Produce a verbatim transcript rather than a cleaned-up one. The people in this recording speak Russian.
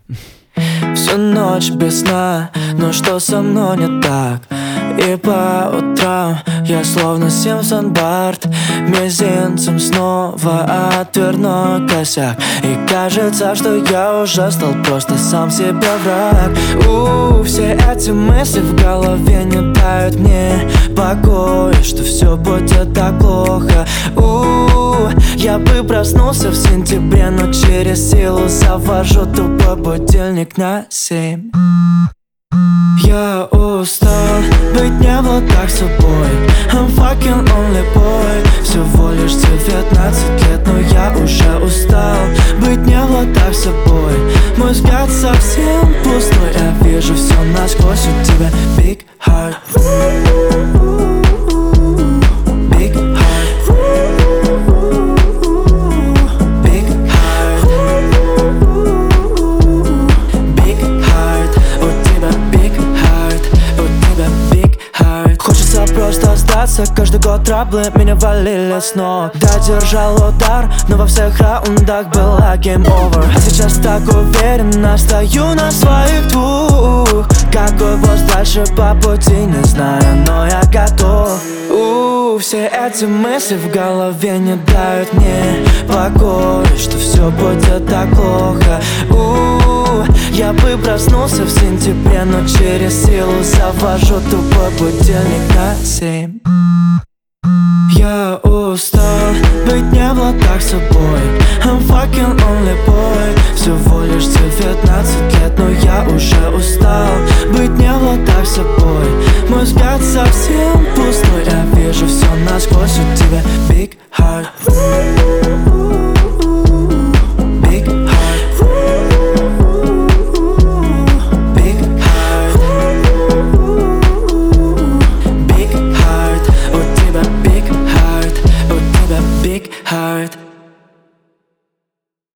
Всю ночь без сна, но что со мной не так? И по утрам я словно Симпсон Барт, мизинцем снова отверну косяк. И кажется, что я уже стал просто сам себе враг. У, все эти мысли в голове не дают мне покоя, что все будет так плохо. У, я бы проснулся в сентябре, но через силу завожу тупой будильник на семь. Я устал быть не вот так собой. I'm fucking only boy. Всего лишь девятнадцать лет, но я уже устал быть не вот так собой. Мой взгляд совсем пустой, я вижу все насквозь. У тебя big heart, big heart, big heart, big heart. У тебя big heart, у тебя big heart. Хочется просто сдаться, каждый год траблы меня валили с ног. Да, держал удар, но во всех раундах была game over. А сейчас так уверенно стою на своих двух. Какой босс дальше по пути, не знаю, но я готов. У, все эти мысли в голове не дают мне покоя, что все будет так плохо. У, я бы проснулся в сентябре, но через силу завожу тупой будильник на семь. Я устал быть не вот так собой. I'm fucking only boy. Всего лишь девятнадцать лет, но я уже устал быть не вот так собой. Мой взгляд совсем